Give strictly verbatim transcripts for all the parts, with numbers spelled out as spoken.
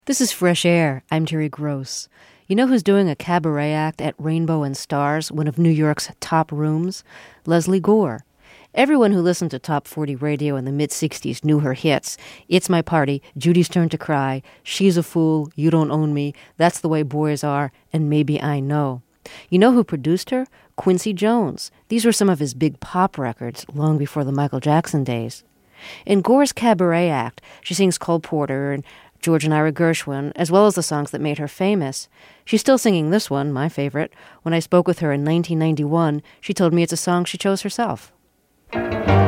This is Fresh Air. I'm Terry Gross. You know who's doing a cabaret act at Rainbow and Stars, one of New York's top rooms? Leslie Gore. Everyone who listened to Top forty radio in the mid-sixties knew her hits. It's My Party, Judy's Turn to Cry, She's a Fool, You Don't Own Me, That's the Way Boys Are, and Maybe I Know. You know who produced her? Quincy Jones. These were some of his big pop records, long before the Michael Jackson days. In Gore's cabaret act, she sings Cole Porter and George and Ira Gershwin, as well as the songs that made her famous. She's still singing this one, my favorite. When I spoke with her in nineteen ninety-one, she told me it's a song she chose herself. You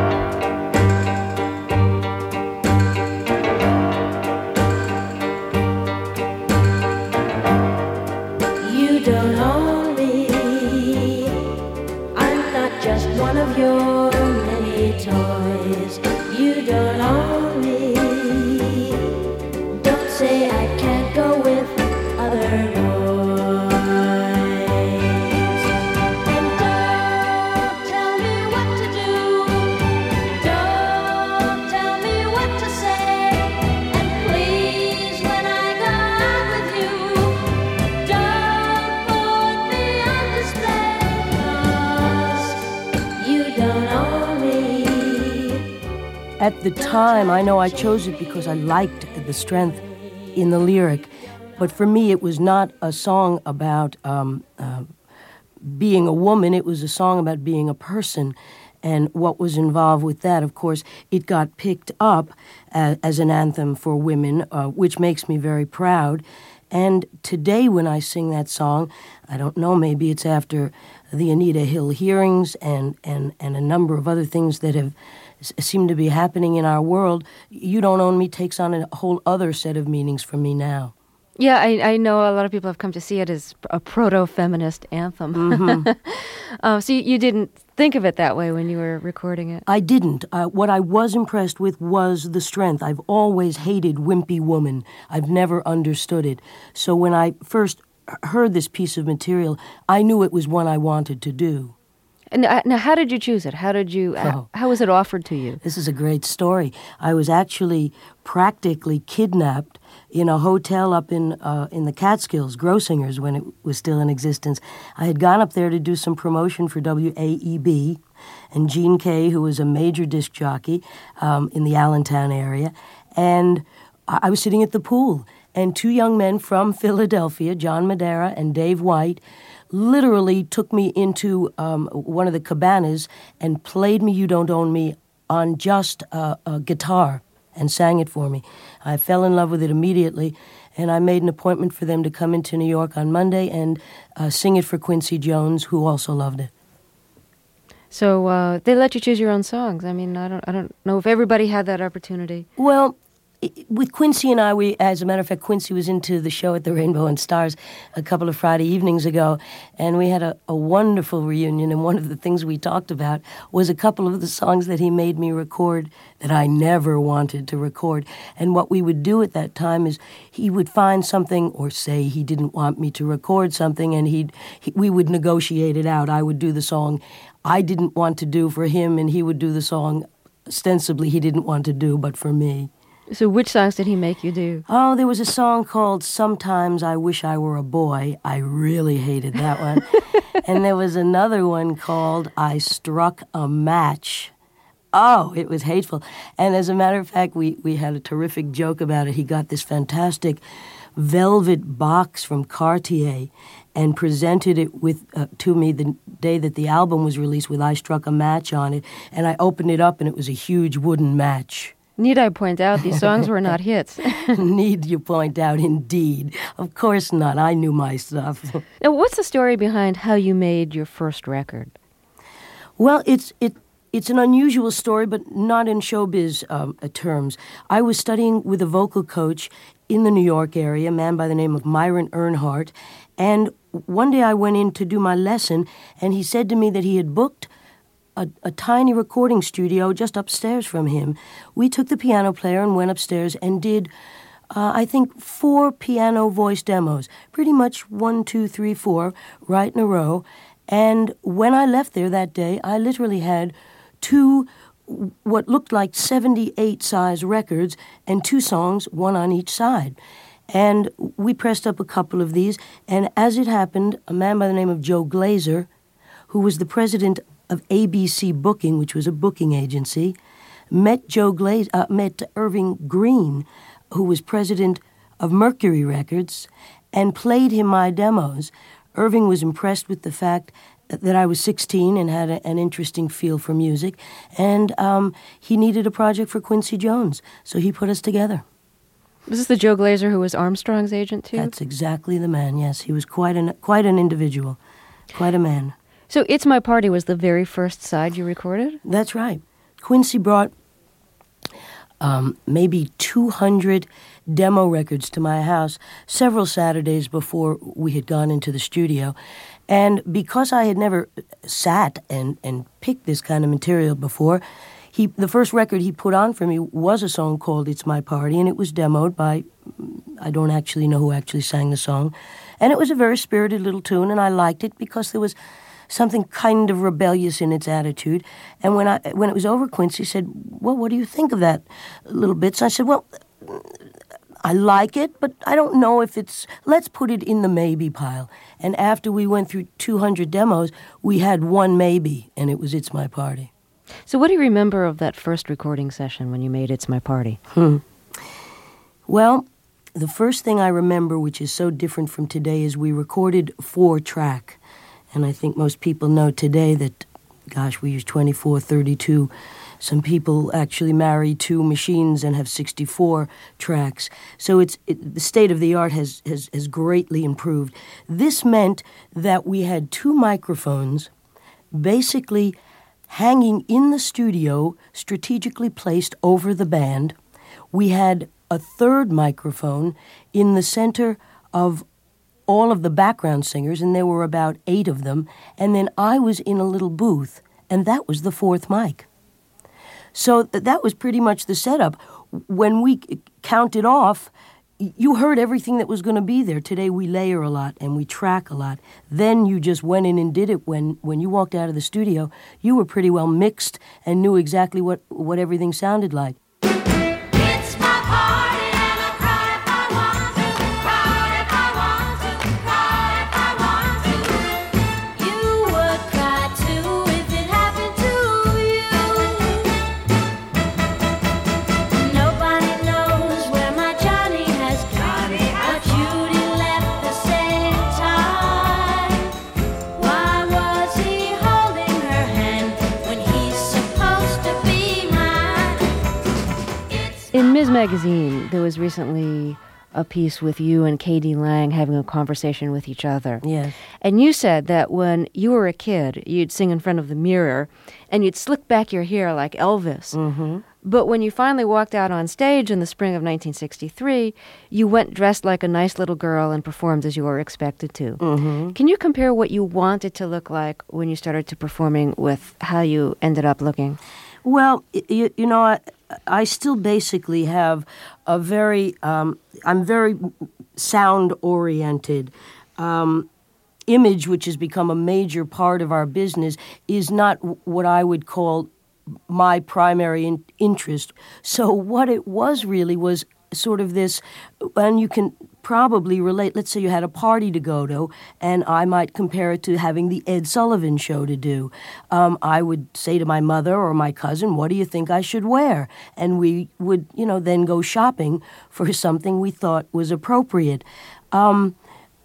don't own me. I'm not just one of your many toys. You don't own me. Say I can't go with other boys. And don't tell me what to do. Don't tell me what to say. And please, when I go out with you, don't put me on display, 'cause you don't own me. At the time, I know I chose it because I liked the strength in the lyric, but for me it was not a song about um, uh, being a woman. It was a song about being a person, and what was involved with that. Of course, it got picked up as, as an anthem for women, uh, which makes me very proud. And today when I sing that song, I don't know, maybe it's after the Anita Hill hearings and, and, and a number of other things that have seem to be happening in our world, You Don't Own Me takes on a whole other set of meanings for me now. Yeah, I, I know a lot of people have come to see it as a proto-feminist anthem. Mm-hmm. uh, so you, you didn't think of it that way when you were recording it? I didn't. Uh, what I was impressed with was the strength. I've always hated wimpy woman. I've never understood it. So when I first heard this piece of material, I knew it was one I wanted to do. And uh, now, how did you choose it? How did you? Oh. How, how was it offered to you? This is a great story. I was actually practically kidnapped in a hotel up in uh, in the Catskills, Grossinger's, when it was still in existence. I had gone up there to do some promotion for W A E B, and Gene Kay, who was a major disc jockey um, in the Allentown area, and I was sitting at the pool, and two young men from Philadelphia, John Madera and Dave White, literally took me into um, one of the cabanas and played me You Don't Own Me on just uh, a guitar and sang it for me. I fell in love with it immediately, and I made an appointment for them to come into New York on Monday and uh, sing it for Quincy Jones, who also loved it. So uh, they let you choose your own songs. I mean, I don't, I don't know if everybody had that opportunity. Well, with Quincy and I, we, as a matter of fact, Quincy was into the show at the Rainbow and Stars a couple of Friday evenings ago, and we had a, a wonderful reunion, and one of the things we talked about was a couple of the songs that he made me record that I never wanted to record. And what we would do at that time is he would find something or say he didn't want me to record something, and he'd, he, we would negotiate it out. I would do the song I didn't want to do for him, and he would do the song ostensibly he didn't want to do, but for me. So which songs did he make you do? Oh, there was a song called Sometimes I Wish I Were a Boy. I really hated that one. And there was another one called I Struck a Match. Oh, it was hateful. And as a matter of fact, we, we had a terrific joke about it. He got this fantastic velvet box from Cartier and presented it with uh, to me the day that the album was released with I Struck a Match on it. And I opened it up, and it was a huge wooden match. Need I point out, these songs were not hits. Need you point out, indeed. Of course not. I knew my stuff. Now, what's the story behind how you made your first record? Well, it's it it's an unusual story, but not in showbiz um, terms. I was studying with a vocal coach in the New York area, a man by the name of Myron Earnhardt, and one day I went in to do my lesson, and he said to me that he had booked A, a tiny recording studio just upstairs from him. We took the piano player and went upstairs and did, uh, I think, four piano voice demos. Pretty much one, two, three, four, right in a row. And when I left there that day, I literally had two what looked like seventy-eight size records and two songs, one on each side. And we pressed up a couple of these, and as it happened, a man by the name of Joe Glazer, who was the president of A B C Booking, which was a booking agency, met Joe Glazer, uh, met Irving Green, who was president of Mercury Records, and played him my demos. Irving was impressed with the fact that I was sixteen and had a, an interesting feel for music, and um, he needed a project for Quincy Jones, so he put us together. Was this the Joe Glazer who was Armstrong's agent too? That's exactly the man, yes. He was quite an quite an individual, quite a man. So It's My Party was the very first side you recorded? That's right. Quincy brought um, maybe two hundred demo records to my house several Saturdays before we had gone into the studio. And because I had never sat and, and picked this kind of material before, he the first record he put on for me was a song called It's My Party, and it was demoed by, I don't actually know who actually sang the song. And it was a very spirited little tune, and I liked it because there was something kind of rebellious in its attitude. And when I when it was over, Quincy said, well, what do you think of that little bit? So I said, well, I like it, but I don't know if it's, let's put it in the maybe pile. And after we went through two hundred demos, we had one maybe, and it was It's My Party. So what do you remember of that first recording session when you made It's My Party? Hmm. Well, the first thing I remember, which is so different from today, is we recorded four-track. And I think most people know today that, gosh, we use twenty-four, thirty-two. Some people actually marry two machines and have sixty-four tracks. So it's it, the state of the art has, has, has greatly improved. This meant that we had two microphones basically hanging in the studio, strategically placed over the band. We had a third microphone in the center of all of the background singers, and there were about eight of them, and then I was in a little booth, and that was the fourth mic. So th- that was pretty much the setup. When we c- counted off, y- you heard everything that was going to be there. Today we layer a lot and we track a lot. Then you just went in and did it. When, when you walked out of the studio, you were pretty well mixed and knew exactly what, what everything sounded like. It's my party and I cry if I want to, cry if I want to, cry if I want to. You would cry too if it happened to you. Nobody knows where my Johnny has gone, but Judy left the same time. Why was he holding her hand when he's supposed to be mine? It's In Miz Magazine, there was recently a piece with you and Katie Lang having a conversation with each other. Yes. And you said that when you were a kid, you'd sing in front of the mirror and you'd slick back your hair like Elvis. Mm-hmm. But when you finally walked out on stage in the spring of nineteen sixty-three, you went dressed like a nice little girl and performed as you were expected to. Mm-hmm. Can you compare what you wanted to look like when you started to performing with how you ended up looking? Well, y- you, you know, I, I still basically have a very, um, I'm very sound-oriented. Um, image, which has become a major part of our business, is not w- what I would call my primary in- interest. So what it was really was sort of this, and you can probably relate, let's say you had a party to go to, and I might compare it to having the Ed Sullivan Show to do. Um, I would say to my mother or my cousin, what do you think I should wear? And we would, you know, then go shopping for something we thought was appropriate. Um,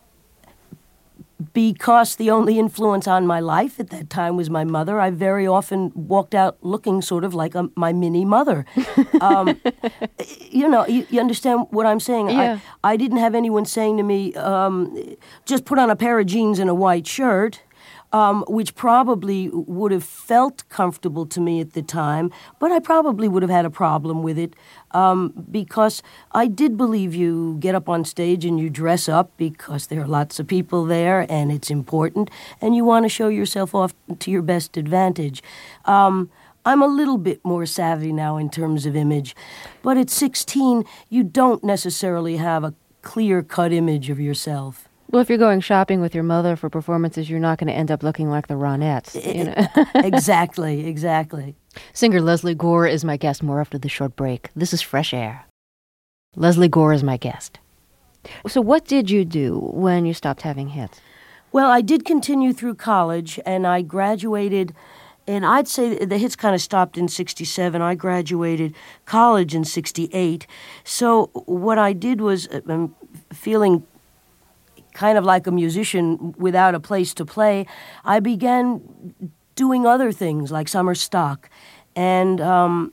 Because the only influence on my life at that time was my mother, I very often walked out looking sort of like a, my mini mother. Um, you know, you, you understand what I'm saying? Yeah. I, I didn't have anyone saying to me, um, just put on a pair of jeans and a white shirt, um, which probably would have felt comfortable to me at the time, but I probably would have had a problem with it um, because I did believe you get up on stage and you dress up because there are lots of people there and it's important and you want to show yourself off to your best advantage. Um, I'm a little bit more savvy now in terms of image, but at sixteen, you don't necessarily have a clear-cut image of yourself. Well, if you're going shopping with your mother for performances, you're not going to end up looking like the Ronettes. You know? Exactly, exactly. Singer Leslie Gore is my guest more after the short break. This is Fresh Air. Leslie Gore is my guest. So what did you do when you stopped having hits? Well, I did continue through college, and I graduated, and I'd say the hits kind of stopped in sixty-seven. I graduated college in sixty-eight. So what I did was, um, feeling kind of like a musician without a place to play, I began doing other things like summer stock and um,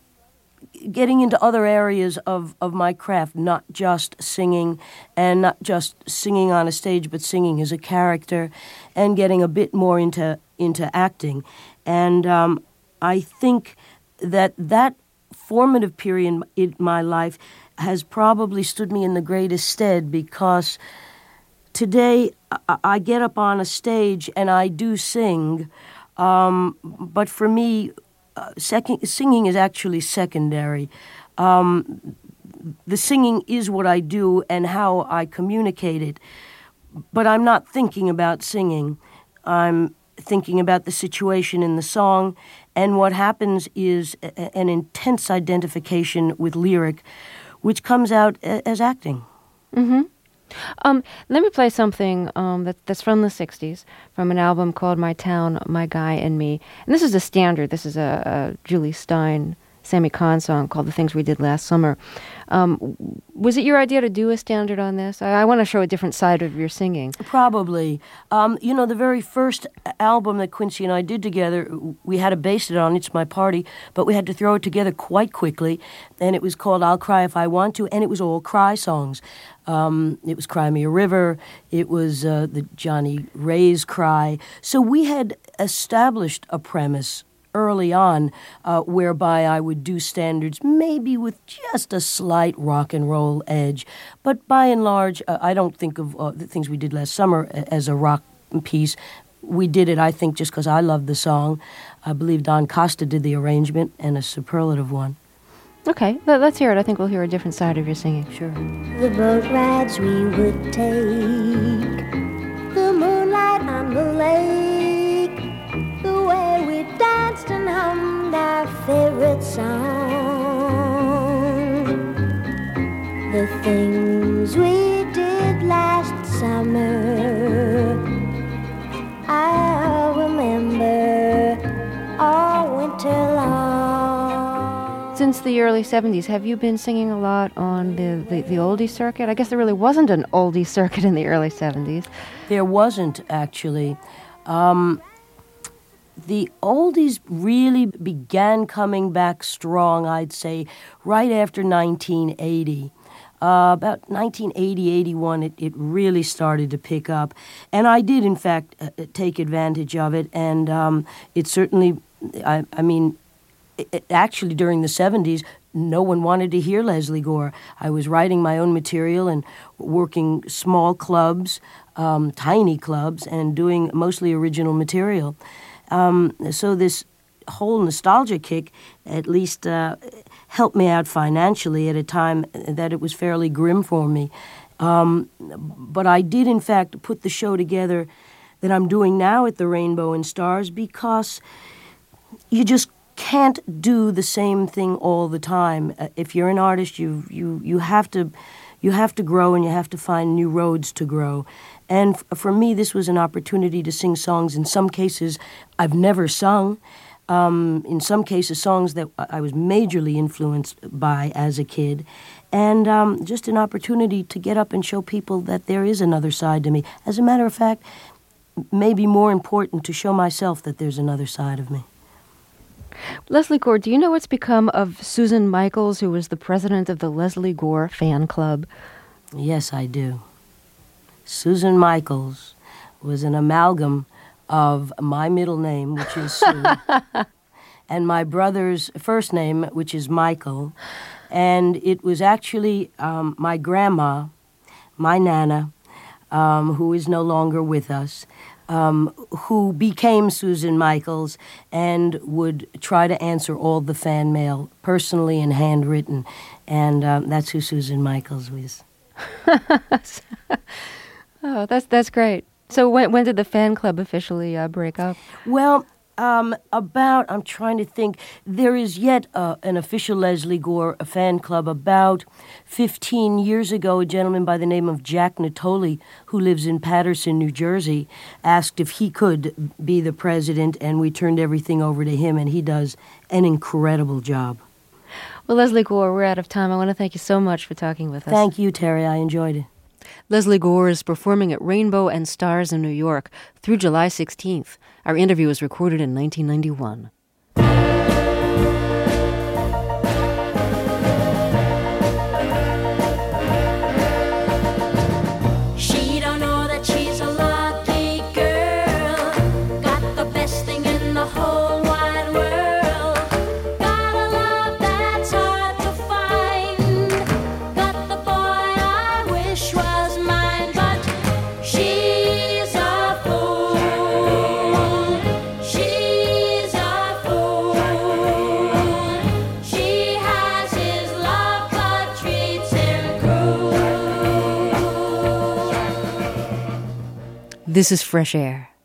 getting into other areas of, of my craft, not just singing and not just singing on a stage, but singing as a character and getting a bit more into into acting. And um, I think that that formative period in my life has probably stood me in the greatest stead, because today I, I get up on a stage and I do sing, um, but for me, Uh, second, singing is actually secondary. Um, the singing is what I do and how I communicate it, but I'm not thinking about singing. I'm thinking about the situation in the song, and what happens is a, an intense identification with lyric, which comes out a, as acting. Mm-hmm. Um, let me play something um, that, that's from the sixties, from an album called My Town, My Guy and Me. And this is a standard. This is a, a Julie Stein, Sammy Kahn song called The Things We Did Last Summer. Um, was it your idea to do a standard on this? I, I want to show a different side of your singing. Probably. Um, you know, the very first album that Quincy and I did together, we had to base it on It's My Party, but we had to throw it together quite quickly, and it was called I'll Cry If I Want To, and it was all cry songs. Um, it was Cry Me a River, it was uh, the Johnny Ray's Cry. So we had established a premise early on, uh, whereby I would do standards, maybe with just a slight rock and roll edge. But by and large, uh, I don't think of uh, the Things We Did Last Summer as a rock piece. We did it, I think, just because I loved the song. I believe Don Costa did the arrangement, and a superlative one. Okay, let, let's hear it. I think we'll hear a different side of your singing. Sure. The boat rides we would take, the moonlight on the lake, the way we danced and hummed our favorite song, the things we did last summer, I'll remember all winter long. Since the early seventies, have you been singing a lot on the, the, the oldie circuit? I guess there really wasn't an oldie circuit in the early seventies. There wasn't, actually. Um, the oldies really began coming back strong, I'd say, right after nineteen eighty. Uh, about nineteen eighty, eighty-one, it, it really started to pick up. And I did, in fact, uh, take advantage of it. And um, it certainly, I, I mean, it, actually during the seventies, no one wanted to hear Leslie Gore. I was writing my own material and working small clubs, um, tiny clubs, and doing mostly original material. Um, so this whole nostalgia kick at least uh, helped me out financially at a time that it was fairly grim for me. Um, but I did, in fact, put the show together that I'm doing now at the Rainbow and Stars, because you just can't do the same thing all the time. Uh, if you're an artist, you you you have to you have to grow, and you have to find new roads to grow. And f- for me, this was an opportunity to sing songs. In some cases, I've never sung. Um, in some cases, songs that I was majorly influenced by as a kid. And um, just an opportunity to get up and show people that there is another side to me. As a matter of fact, maybe more important to show myself that there's another side of me. Leslie Gore, do you know what's become of Susan Michaels, who was the president of the Leslie Gore fan club? Yes, I do. Susan Michaels was an amalgam of my middle name, which is Sue, and my brother's first name, which is Michael. And it was actually um, my grandma, my Nana, um, who is no longer with us, Um, who became Susan Michaels and would try to answer all the fan mail personally and handwritten. And um, that's who Susan Michaels was. Oh, that's that's great. So when when did the fan club officially uh, break up? Well, Um, about, I'm trying to think, there is yet uh, an official Leslie Gore fan club. About fifteen years ago, a gentleman by the name of Jack Natoli, who lives in Paterson, New Jersey, asked if he could be the president, and we turned everything over to him, and he does an incredible job. Well, Leslie Gore, we're out of time. I want to thank you so much for talking with us. Thank you, Terry. I enjoyed it. Leslie Gore is performing at Rainbow and Stars in New York through July sixteenth. Our interview was recorded in nineteen ninety-one. She don't know that she's a lucky girl. Got the best thing in the whole wide world. Got a love that's hard to find. Got the boy I wish was mine, but she's a fool. She's a fool. She has his love but treats him cruel. This is Fresh Air.